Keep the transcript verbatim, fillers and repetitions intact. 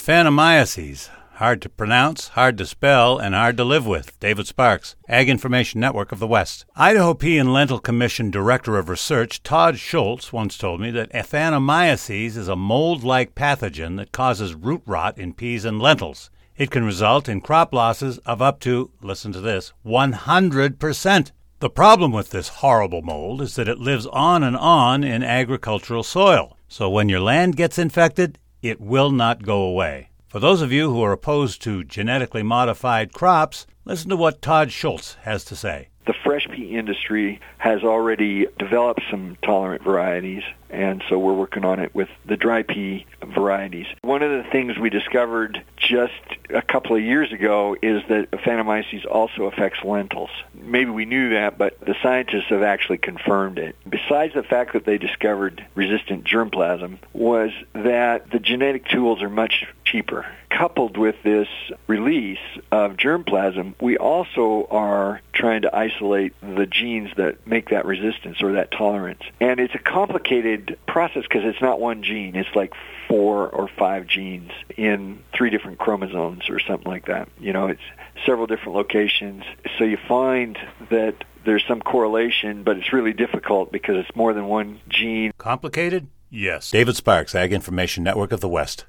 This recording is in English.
Aphanomyces. Hard to pronounce, hard to spell, and hard to live with. David Sparks, Ag Information Network of the West. Idaho Pea and Lentil Commission Director of Research Todd Schultz once told me that Aphanomyces is a mold-like pathogen that causes root rot in peas and lentils. It can result in crop losses of up to, listen to this, one hundred percent. The problem with this horrible mold is that it lives on and on in agricultural soil. So when your land gets infected, it will not go away. For those of you who are opposed to genetically modified crops, listen to what Todd Schultz has to say. The fresh pea industry has already developed some tolerant varieties, and so we're working on it with the dry pea varieties. One of the things we discovered just a couple of years ago is that Aphanomyces also affects lentils. Maybe we knew that, but the scientists have actually confirmed it. Besides the fact that they discovered resistant germplasm, was that the genetic tools are much cheaper. Coupled with this release of germplasm, we also are trying to isolate the genes that make that resistance or that tolerance. And it's a complicated process because it's not one gene. It's like four or five genes in three different chromosomes or something like that. You know, it's several different locations. So you find that there's some correlation, but it's really difficult because it's more than one gene. Complicated? Yes. David Sparks, Ag Information Network of the West.